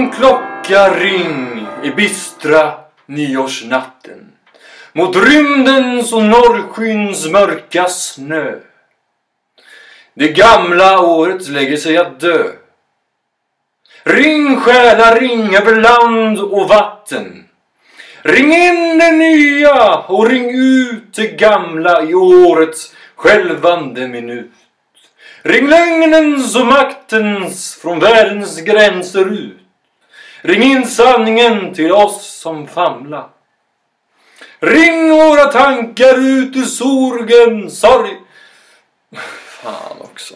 Ring klocka ring i bistra nyårsnatten mot rymdens och norrskyns mörka snö. Det gamla året lägger sig att dö. Ring själar, ring över land och vatten. Ring in det nya och ring ut det gamla i årets skälvande minut. Ring lögnens och maktens från världens gränser ut. Ring in sanningen till oss som famla. Ring våra tankar ut ur sorgen, sorg. Fan också.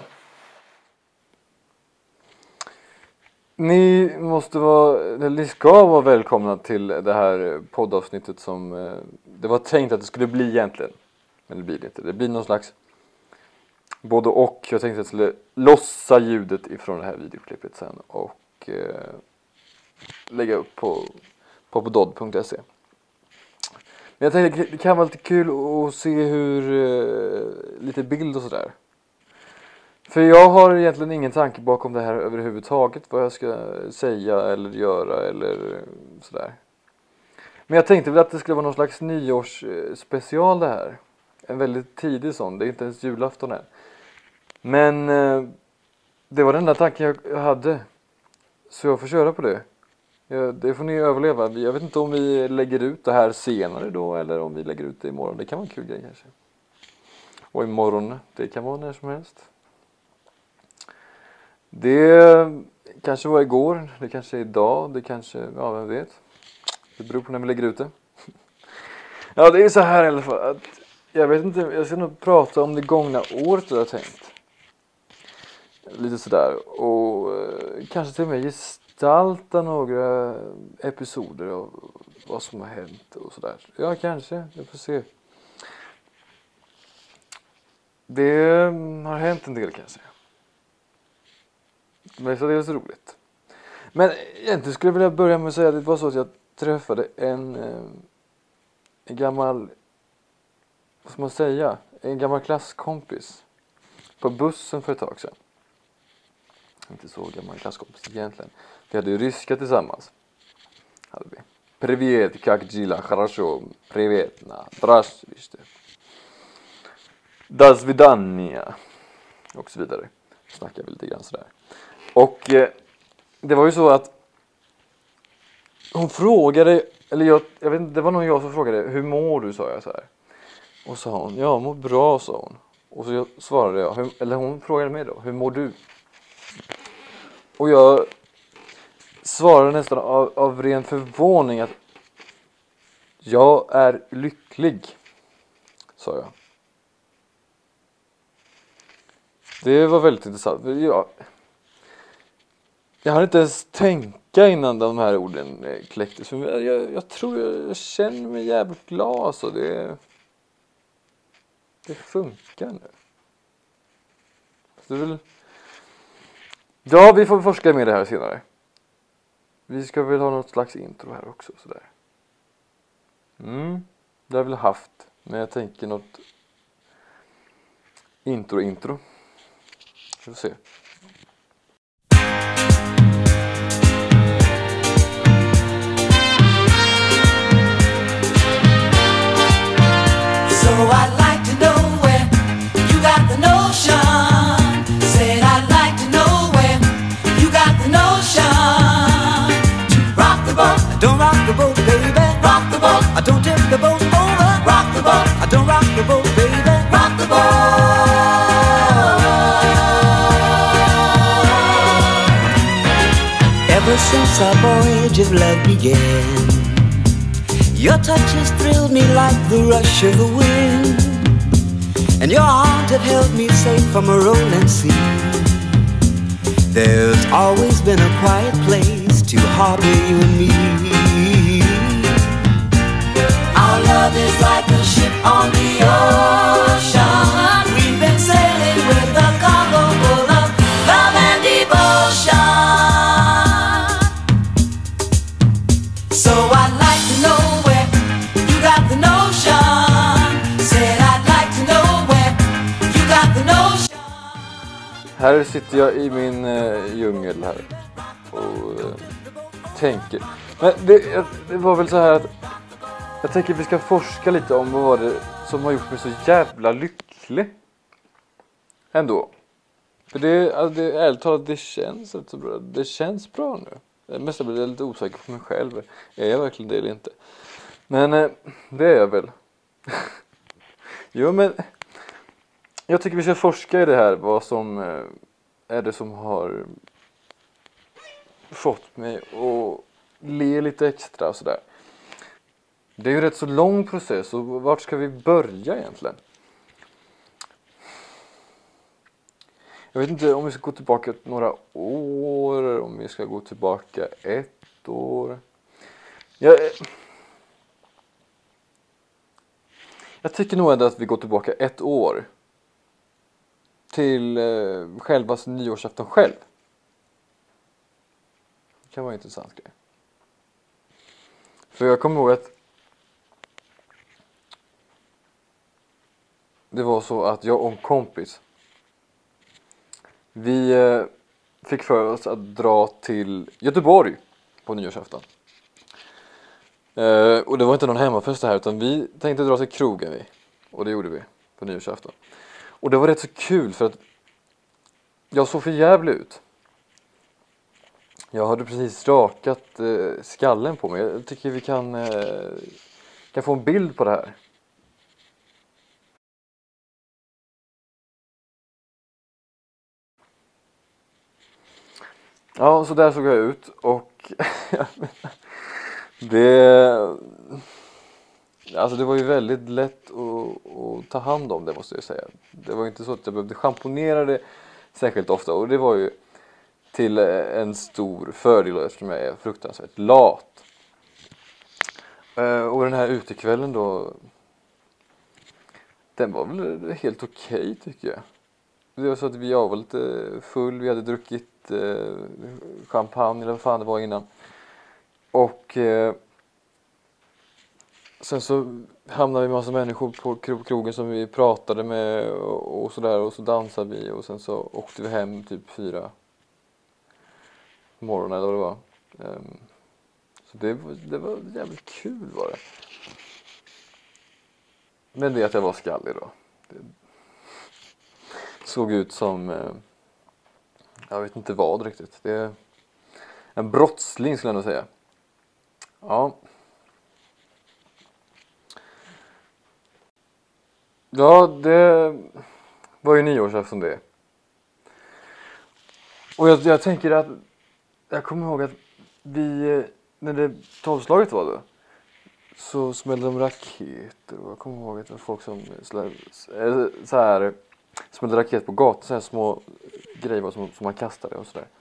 Ni ska vara välkomna till det här poddavsnittet som det var tänkt att det skulle bli egentligen. Men det blir det inte. Det blir någon slags både och. Jag tänkte att jag skulle lossa ljudet ifrån det här videoklippet sen och lägga upp på poddod.se. Men jag tänkte det kan vara lite kul att se hur lite bild och sådär. För jag har egentligen ingen tanke bakom det här överhuvudtaget. Vad jag ska säga eller göra eller sådär. Men jag tänkte väl att det skulle vara någon slags nyårsspecial det här. En väldigt tidig sån. Det är inte ens julafton än. Men det var den enda tanken jag hade. Så jag får köra på det. Det får ni överleva. Jag vet inte om vi lägger ut det här senare då. Eller om vi lägger ut det imorgon. Det kan vara en kul grej kanske. Och imorgon. Det kan vara när som helst. Det kanske var igår, det kanske är idag, det kanske, ja vem vet. Det beror på när vi lägger ut det. Ja, det är så här i alla fall att jag vet inte, jag ska nog prata om det gångna året jag har tänkt. Lite sådär och kanske till och med gestalta några episoder av vad som har hänt och sådär. Ja, kanske, jag får se. Det har hänt en del kan jag säga. Men så det är så roligt. Men egentligen skulle jag vilja börja med att säga att det var så att jag träffade en gammal, vad ska man säga, en gammal klasskompis på bussen för ett tag sedan. Inte så gammal klasskompis egentligen. Vi hade ju ryska tillsammans. Hade vi. Привет, как дела? Хорошо. Привет, на. Здравствуйте. До свидания. Och så vidare. Snackar vi lite grann sådär. Och det var ju så att hon frågade, eller jag vet inte, det var nog jag som frågade, hur mår du, sa jag så här. Och sa hon, ja, mår bra, sa hon. Och så svarade jag, eller hon frågade mig då, hur mår du? Och jag svarade nästan av ren förvåning att jag är lycklig, sa jag. Det var väldigt intressant. Jag hade inte ens tänka innan de här orden kläcktes. Jag tror jag känner mig jävligt glad. Så det funkar nu. Så det väl... Ja, vi får forska med det här senare. Vi ska väl ha något slags intro här också. Sådär. Det har jag väl haft. Men jag tänker något intro. Vi får se. I'd like to know where you got the notion. Said I'd like to know where you got the notion. Rock the boat, don't rock the boat, baby. Rock the boat, I don't tip the boat over. Rock the boat, I don't rock the boat, baby. Rock the boat. Ever since our voyage of love began, your touch has thrilled me like the rush of the wind, and your arms have held me safe from a rolling sea. There's always been a quiet place to harbor you and me. Our love is like a ship on the ocean. We've been sailing with a cargo full of love and devotion. So I'd like to know where you got the notion. Said I'd like to know where you got the notion. Här sitter jag i min djungel här. Och tänker. Men det var väl så här att jag tänker att vi ska forska lite om vad var det som har gjort mig så jävla lycklig. Ändå. För ärligt talat, det känns rätt så bra. Det känns bra nu. Mest blir jag lite osäker på mig själv. Är jag verkligen det eller inte? Men det är jag väl. Jo, men jag tycker vi ska forska i det här. Vad som är det som har fått mig att le lite extra och sådär. Det är ju rätt så lång process, och vart ska vi börja egentligen? Jag vet inte om vi ska gå tillbaka några år, om vi ska gå tillbaka ett år. Jag tycker nog ändå att vi går tillbaka ett år till själva nyårsafton själv. Det kan vara en intressant grej. För jag kommer ihåg att det var så att jag och en kompis, vi fick för oss att dra till Göteborg på nyårsafton. Och det var inte någon hemmafest här, utan vi tänkte dra till krogen vi. Och det gjorde vi på nyårsafton. Och det var rätt så kul för att jag såg för jävligt ut. Jag hade precis rakat skallen på mig. Jag tycker vi kan få en bild på det här. Ja, så där såg jag ut. Och det var ju väldigt lätt att ta hand om det, måste jag säga. Det var ju inte så att jag behövde schamponera det särskilt ofta. Och det var ju till en stor fördel eftersom jag är fruktansvärt lat. Och den här utekvällen då, den var väl helt okej, tycker jag. Det var så att jag var lite full, vi hade druckit champagne eller vad fan det var innan. Och sen så hamnade vi med massa människor på krogen som vi pratade med och sådär, och så dansade vi, och sen så åkte vi hem typ 4 morgonen eller vad det var. Så det var jävligt kul, var det. Men det att jag var skallig då. Det såg ut som jag vet inte vad riktigt. Det är en brottsling, skulle jag nog säga. Ja. Ja, det var ju nyårsafton det. Och jag tänker att jag kommer ihåg att vi, när det 12-slaget var då, så smällde de raketer. Och jag kommer ihåg att det var folk som så här smällde raket på gatan, så här små grejer som man kastade och sådär.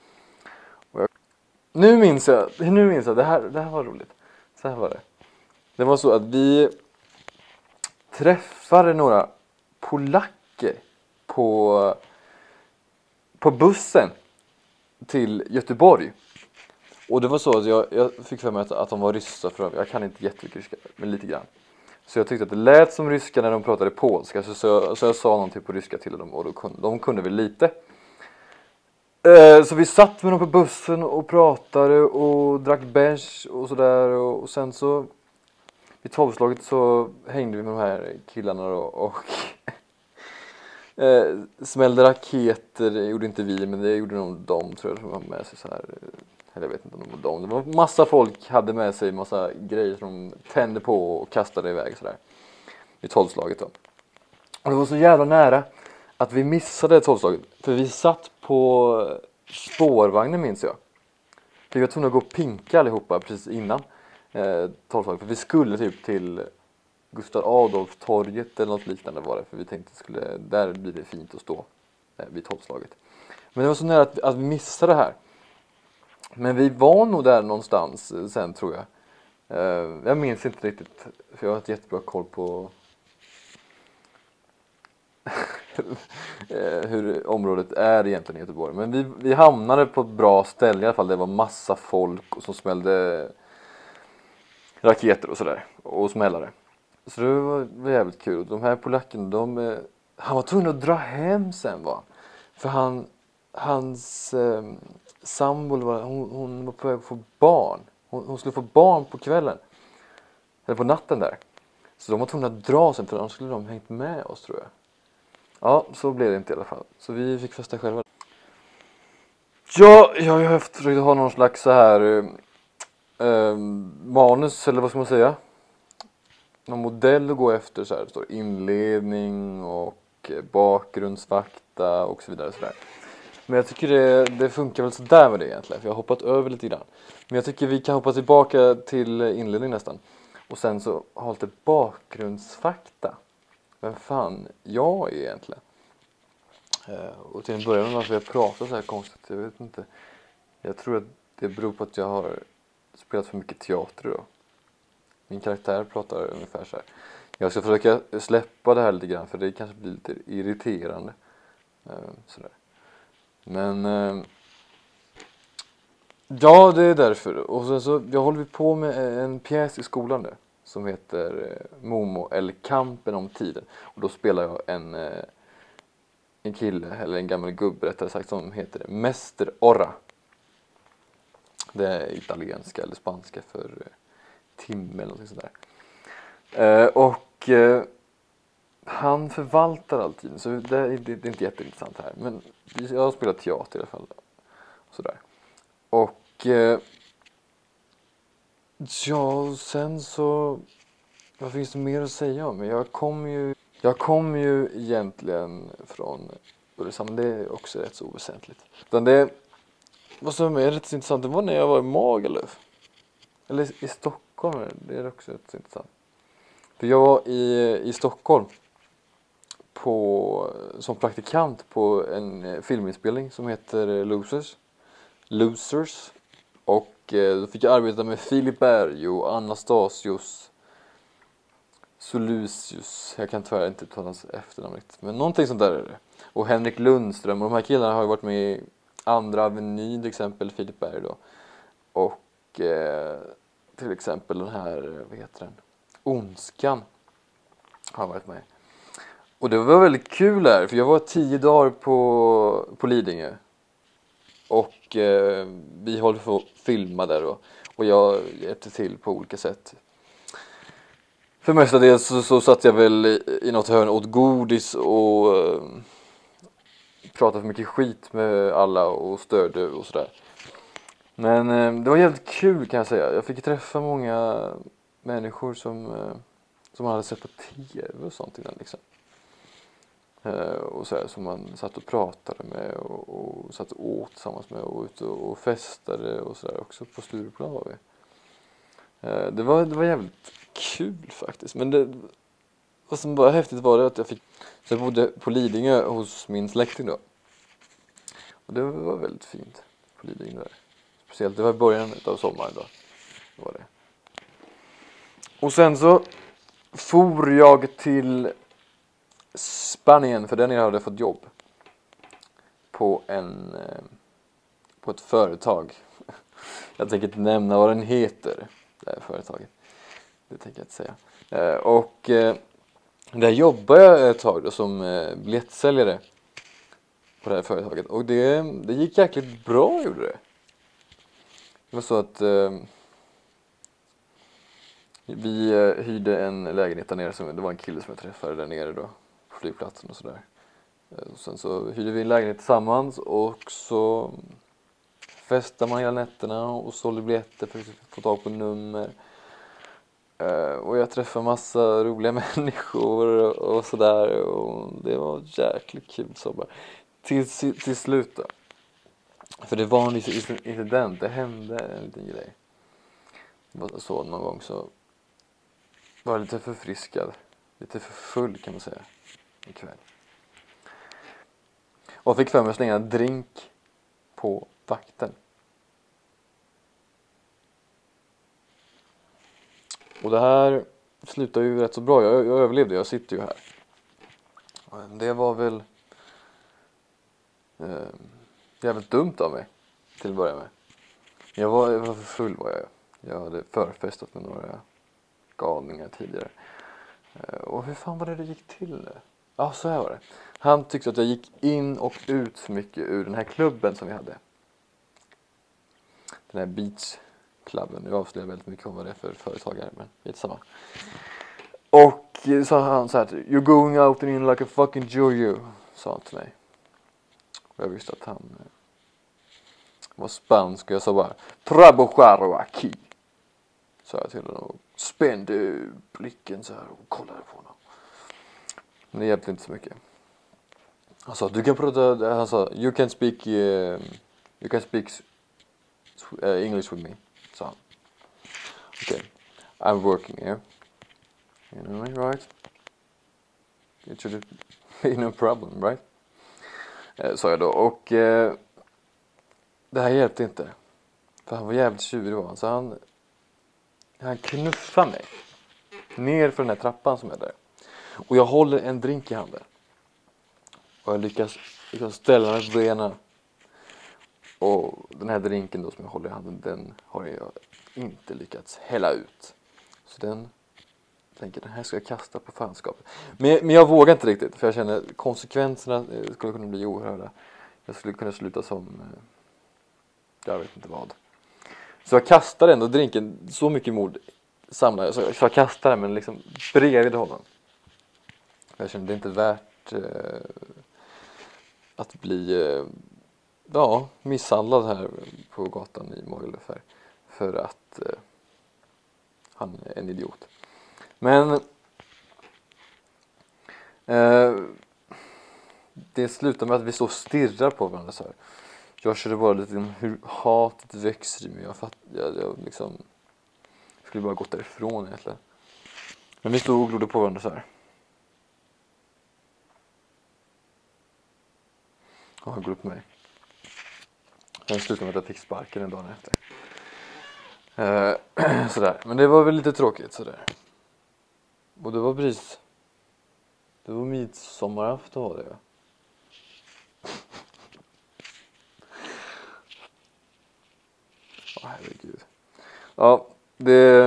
Nu minns jag, det här var roligt. Så här var det. Det var så att vi träffade några polacker på bussen till Göteborg. Och det var så att jag fick för mig att de var ryssar, för jag kan inte jättemycket ryska, men lite grann. Så jag tyckte att det lät som ryska när de pratade polska, så jag sa någonting på ryska till dem, och de kunde väl lite. Så vi satt med dem på bussen och pratade och drack bärs och sådär, och sen så vid 12-slaget så hängde vi med de här killarna då, och smällde raketer. Det gjorde inte vi, men det gjorde nog de, tror jag, som var med sig så här. Eller jag vet inte om det var de. Det var massa folk hade med sig massa grejer som de tände på och kastade iväg sådär. I 12-slaget då. Och det var så jävla nära att vi missade 12-slaget. För vi satt på spårvagnen, minns jag. Vi var tvungna att gå och pinka allihopa precis innan 12-slaget. För vi skulle typ till Gustav Adolf-torget eller något liknande var det. För vi tänkte där blir det fint att stå vid 12-slaget. Men det var så nära att vi missade det här. Men vi var nog där någonstans sen, tror jag. Jag minns inte riktigt, för jag har ett jättebra koll på hur området är egentligen i Göteborg. Men vi hamnade på ett bra ställe i alla fall. Det var massa folk som smällde raketer och sådär. Och smällare. Så det var jävligt kul. De här polackerna, han var tvungen att dra hem sen, va. För hans sambo, hon var på väg att få barn. Hon skulle få barn på kvällen. Eller på natten där. Så de var tvungna att dra sen för annars skulle de hängt med oss tror jag. Ja, så blev det inte i alla fall. Så vi fick festa själva. Ja, jag har ju försökt ha någon slags så här manus, eller vad ska man säga? Någon modell att gå efter så här. Det står inledning och bakgrundsfakta och så vidare. Så där. Men jag tycker det funkar väl så där med det egentligen. För jag har hoppat över lite grann. Men jag tycker vi kan hoppa tillbaka till inledning nästan. Och sen så ha lite bakgrundsfakta. Vem fan jag är egentligen. Och till en början varför jag pratar så här konstigt. Jag vet inte. Jag tror att det beror på att jag har spelat för mycket teater då. Min karaktär pratar ungefär så här. Jag ska försöka släppa det här lite grann. För det kanske blir lite irriterande. Sådär. Men ja, det är därför. Och sen så jag håller på med en pjäs i skolan nu som heter Momo eller Kampen om tiden. Och då spelar jag en kille eller en gammal gubbe rättare sagt som heter Mäster Orra. Det är italienska eller spanska för timme eller något sånt där. Och han förvaltar alltid, så det är inte jätteintressant här. Men jag har spelat teater i alla fall. Sådär. Och ja, sen så vad finns det mer att säga om? Jag kom ju egentligen från Ulricehamn, det är också rätt så oväsentligt. Utan det vad som är rätt intressant, det var när jag var i Magaluf. Eller i Stockholm, det är också rätt intressant. För jag var i Stockholm som praktikant på en filminspelning som heter Losers. Och då fick jag arbeta med Filip Berg och Anastasios Solusius. Jag kan tyvärr inte ta hans efternamn riktigt. Men någonting sånt där är det. Och Henrik Lundström. Och de här killarna har ju varit med i Andra Avenyn till exempel. Filip Berg då. Och till exempel den här, vad heter den? Ondskan har varit med. Och det var väldigt kul här. För jag var 10 dagar på Lidingö. Och vi håller på att filma där då. Och jag hjälpte till på olika sätt. För mestadels så satt jag väl i något hörn åt godis och pratade för mycket skit med alla och störde och sådär. Men det var jävligt kul kan jag säga. Jag fick träffa många människor som man hade sett på tv och sånt innan liksom. Och så här, som man satt och pratade med och satt och åt tillsammans med och ute och festade och sådär också på Stureplan var vi. Det var jävligt kul faktiskt, men vad som var häftigt var det att jag bodde på Lidingö hos min släkting då. Och det var väldigt fint på Lidingö där. Speciellt det var i början av sommaren då. Det var det. Och sen så for jag till Spanien, för där nere hade jag fått jobb på ett företag. Jag tänker inte nämna vad den heter, det här företaget. Det tänker jag inte säga. Och där jobbade jag ett tag då som biljettsäljare på det här företaget. Och det gick jäkligt bra, gjorde det. Det var så att vi hyrde en lägenhet där nere. Det var en kille som jag träffade där nere då. Flygplatsen och sådär. Sen så hyrde vi en lägenhet tillsammans och så festade man hela nätterna och sålde biljetter för att få tag på nummer. Och jag träffade massa roliga människor och sådär, och det var jäkligt kul så bara. Till slut då. För det var en incident, det hände en liten grej. Så någon gång så var jag lite förfriskad, lite för full kan man säga. Ikväll. Och fick för mig att slänga en drink på vakten. Och det här slutar ju rätt så bra. Jag överlevde, jag sitter ju här. Det var väl jävligt dumt av mig till att börja med. Jag var för full var jag. Jag hade förfestat med några galningar tidigare. Och hur fan var det gick till? Ja, så här var det. Han tyckte att jag gick in och ut för mycket ur den här klubben som vi hade. Den här klubben. Nu avslöjar jag väldigt mycket om vad det är för företagare, men det är samma. Och så han så här: "You're going out in like a fucking jojo", sa han till mig. Och jag visste att han var spansk och jag sa bara "Trabajo aquí", sa jag till honom och spände blicken så här och kollade på honom. Men det hjälpte inte så mycket. Han sa "Du kan prata", han sa you can speak English with me", sa han. Okay, I'm working here. You know me, right? It should be no problem, right? Sa jag då. Och det här hjälpte inte. För han var jävligt tjurig var han. Så han knuffade mig ner för den här trappan som är där. Och jag håller en drink i handen. Och jag lyckas ställa mig på benen. Och den här drinken då som jag håller i handen, den har jag inte lyckats hälla ut. Så den här ska jag kasta på fanskapet. Men jag vågar inte riktigt, för jag känner konsekvenserna skulle kunna bli oerhörda. Jag skulle kunna sluta som jag vet inte vad. Så jag kastar ändå drinken, så mycket mod samlar jag. Så jag kastar den, men liksom bredvid honom. Jag känner det är inte värt att bli misshandlad här på gatan i Magaluf för att han är en idiot. Men det slutar med att vi står och stirrar på varandra så här. Jag kände bara lite hur hatet växer i mig. Jag liksom skulle bara gått därifrån egentligen. Men vi stod och glodde på varandra så här. Och han går upp på mig. Sen slutade med att jag fick sparken en dag efter. Sådär. Men det var väl lite tråkigt sådär. Och det var precis. Det var midsommarafton var det, ja. Herregud. Ja, det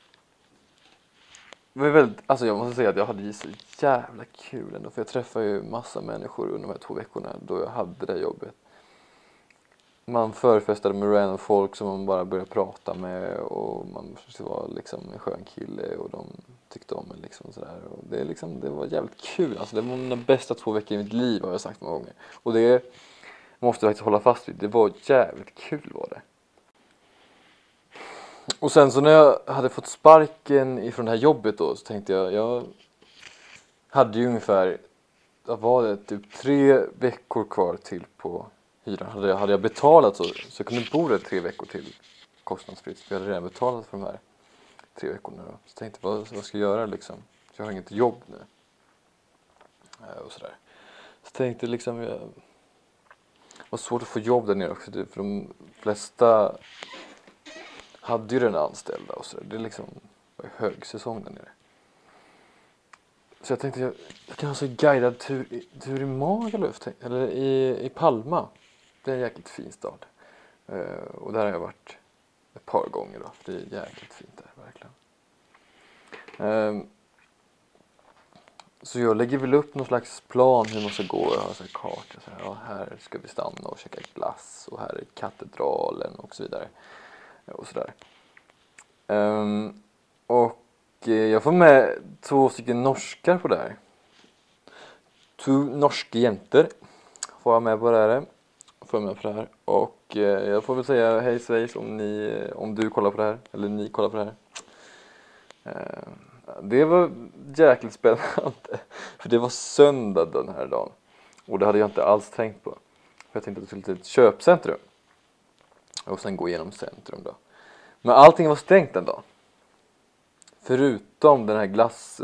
var väldigt, alltså jag måste säga att jag hade ju så jävla kul ändå. För jag träffade ju massa människor under de här 2 veckorna då jag hade det jobbet. Man förfestade med random folk som man bara började prata med, och man var liksom en skön kille och de tyckte om mig liksom sådär. Och det var jävligt kul, alltså det var mina bästa 2 veckor i mitt liv, har jag sagt många gånger. Och det måste jag faktiskt hålla fast vid, det var jävligt kul var det. Och sen så när jag hade fått sparken ifrån det här jobbet då, så tänkte jag hade ju ungefär, vad var det, typ 3 veckor kvar till på hyran. Hade jag betalat så jag kunde bo där 3 veckor till kostnadsfritt. För jag hade redan betalat för de här 3 veckorna då. Så tänkte jag, vad ska jag göra liksom? Jag har inget jobb nu. Och sådär. Så tänkte liksom, det var svårt att få jobb där nere också. För de flesta hade ju den anställda och sådär. Det liksom var högsäsong där nere. Så jag tänkte, jag kan ha så guidad tur i Magaluf, eller i Palma. Det är en jäkligt fin stad. Och där har jag varit ett par gånger då. Det är jäkligt fint där, verkligen. Så jag lägger väl upp någon slags plan hur man ska gå. Jag har så här kartor. Så här, ja, här ska vi stanna och käka glass. Och här är katedralen och så vidare. Och sådär. Och jag får med 2 stycken norskar på det här. 2 norska jenter får jag med på det här. Och jag får väl säga hej Svejs om du kollar på det här. Eller ni kollar på det här. Det var jäkligt spännande. För det var söndag den här dagen. Och det hade jag inte alls tänkt på. För jag tänkte att det skulle till ett köpcentrum. Och sen gå igenom centrum då. Men allting var stängt den dagen. Förutom den här glass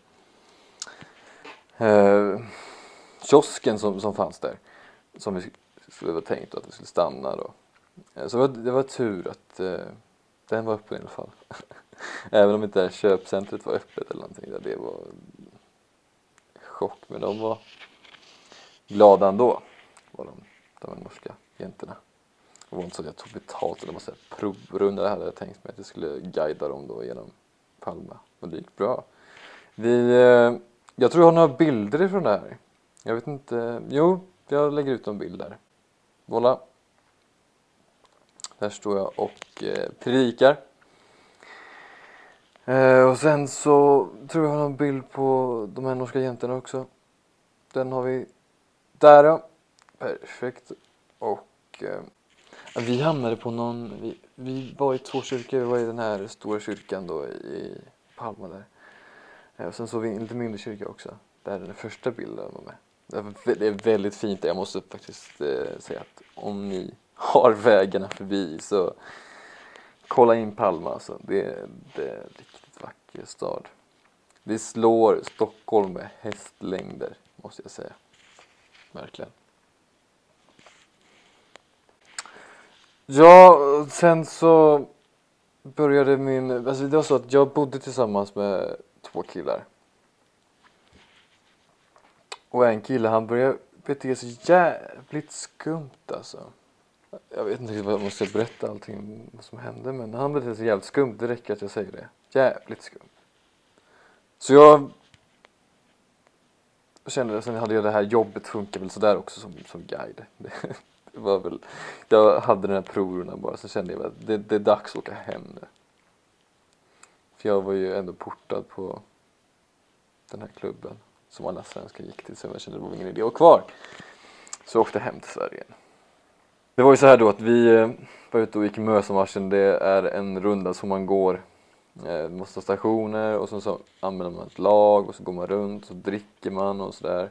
kiosken som fanns där. Som vi skulle ha tänkt att vi skulle stanna då. Så det var tur att den var öppen i alla fall. Även om inte det här köpcentret var öppet eller någonting. Det var chock. Men de var glada ändå. Var de här norska jentorna. Det var inte så att jag tog betalt eller måste provrunda. Det hade jag tänkt mig att jag skulle guida dem då genom Palma. Och det gick bra. Jag tror jag har några bilder ifrån det här. Jag vet inte. Jo, jag lägger ut en bild där. Voilà. Där står jag och predikar. Och sen så tror jag har någon bild på de här norska jäntorna också. Den har vi där, ja. Perfekt. Och vi hamnade på någon... Vi var i 2 kyrkor. Vi var i den här stora kyrkan då i Palma där. Och sen såg vi en lite mindre kyrka också. Där den första bilden var med. Det är väldigt fint. Jag måste faktiskt säga att om ni har vägarna förbi så kolla in Palma. Alltså. Det är riktigt vacker stad. Det slår Stockholm med hästlängder, måste jag säga. Verkligen. Ja, sen så började alltså det var så att jag bodde tillsammans med 2 killar. Och en kille, han började bete sig jävligt skumt alltså. Jag vet inte riktigt vad jag måste berätta allting som hände, men han betedde sig jävligt skumt, det räcker att jag säger det. Jävligt skumt. Så jag kände, sen hade jag det här jobbet, funkar väl sådär också som guide. Det var väl, jag hade den här proverna bara, så kände jag att det är dags att åka hem nu. För jag var ju ändå portad på den här klubben som alla svenskar gick till, så jag kände att det var ingen idé att vara kvar. Så jag åkte hem till Sverige igen. Det var ju så här då att vi var ute och gick Mösamarschen. Det är en runda som man går. Man måste ha stationer och så använder man ett lag och så går man runt, så dricker man och sådär.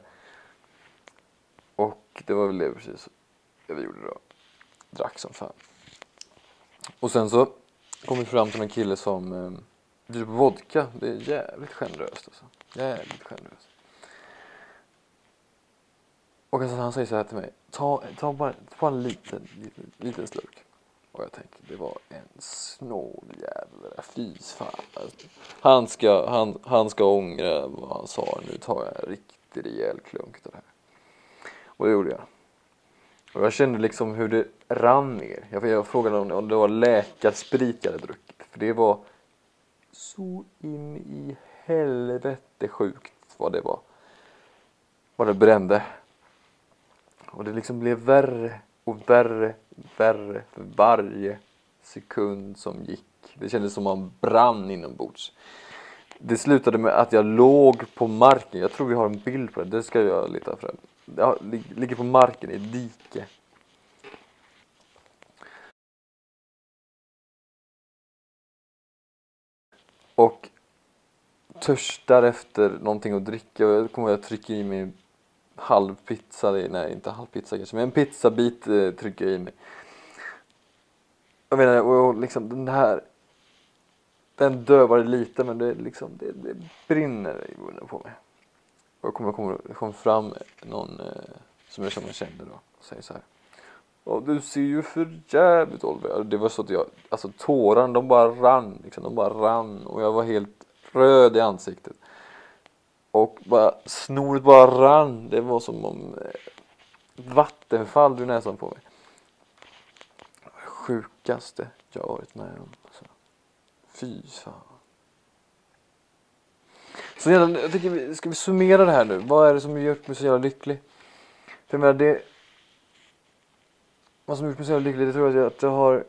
Och det var väl det precis det vi gjorde då. Drack som fan. Och sen så kom vi fram till en kille som bjuder på vodka. Det är jävligt generöst alltså. Jävligt generöst. Och alltså, han säger så här till mig. Ta bara en liten slurk. Och jag tänkte, det var en snåljävel. Fy fan. Han ska ångra vad han sa. Nu tar jag en riktigt rejäl klunk av det här. Och det gjorde jag. Och jag kände liksom hur det rann ner. Jag frågade om det var läkarsprit jag hade druckit. För det var så in i helvete sjukt vad det var. Vad det brände. Och det liksom blev värre och värre för varje sekund som gick. Det kändes som man brann inombords. Det slutade med att jag låg på marken. Jag tror vi har en bild på det. Det ska jag leta fram. Jag ligger på marken i ett dike. Och törstar efter någonting att dricka. Jag kommer att trycka i mig halv pizza. Nej, inte halv pizza kanske. Men en pizzabit trycker jag i mig. Jag menar, och liksom den dövade lite, men det brinner i munnen på mig. Och jag kommer fram någon som jag kände då och säger så här: "Och du ser ju för jävligt, Oliver." Det var så att alltså tårarna, de bara rann och jag var helt röd i ansiktet. Och snoret bara rann. Det var som om vattenfall ur näsan på mig. Det sjukaste jag varit med om. Så. Fy fan. Så jag tycker, ska vi summera det här nu? Vad är det som gjort mig så jävla lycklig? För jag menar, vad som gjort mig så jävla lycklig, det tror jag att jag har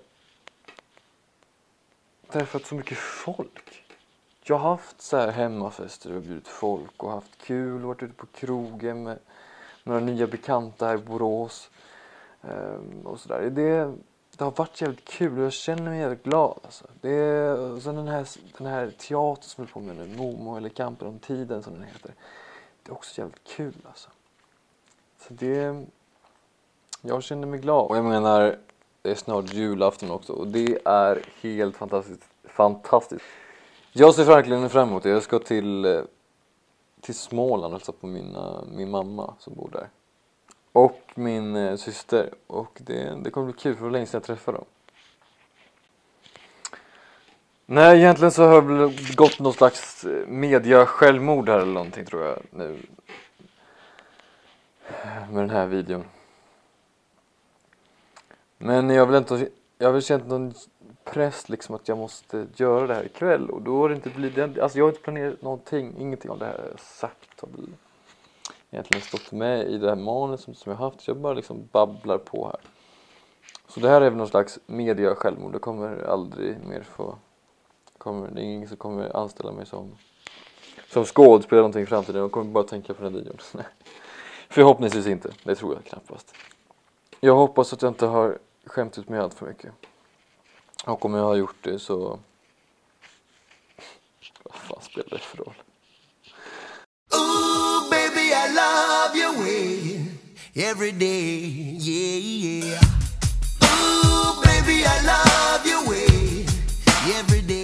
träffat så mycket folk. Jag har haft så här hemmafester och bjudit folk och haft kul och varit ute på krogen med några nya bekanta här i Borås. Och sådär. Det har varit jävligt kul och jag känner mig jävligt glad alltså. Och sen den här teatern som jag på med nu, Momo eller Kampen om tiden som den heter. Det är också jävligt kul alltså. Så jag känner mig glad. Och jag menar, det är snart julafton också och det är helt fantastiskt. Jag ser verkligen fram emot det. Jag ska till Småland, alltså på min mamma som bor där. Och min syster. Och det kommer bli kul för det var länge sedan jag träffade dem. Nej, egentligen så har jag väl gått någon slags media-självmord här eller någonting tror jag nu. Med den här videon. Men jag har väl känt någon press liksom att jag måste göra det här ikväll. Och då har det inte blivit, alltså jag har inte planerat någonting, ingenting av det här jag sagt har väl egentligen stått med i det här manus som jag har haft. Så jag bara liksom babblar på här. Så det här är väl någon slags media självmord. Det kommer aldrig mer det är ingen som kommer anställa mig som skådespelare någonting i framtiden. Jag kommer bara tänka på den videon. Förhoppningsvis inte. Det tror jag knappast. Jag hoppas att jag inte har skämt ut mig allt för mycket. Och om jag har gjort det så... Vad fan spelar det för roll? Ooh, baby, I love your way every day, yeah, yeah. Ooh, baby, I love your way every day.